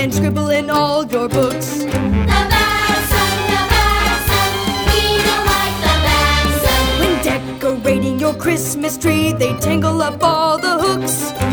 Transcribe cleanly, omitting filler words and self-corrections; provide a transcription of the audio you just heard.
and scribble in all your books. The bad son, we don't like the bad son. When decorating your Christmas tree, they tangle up all the hooks.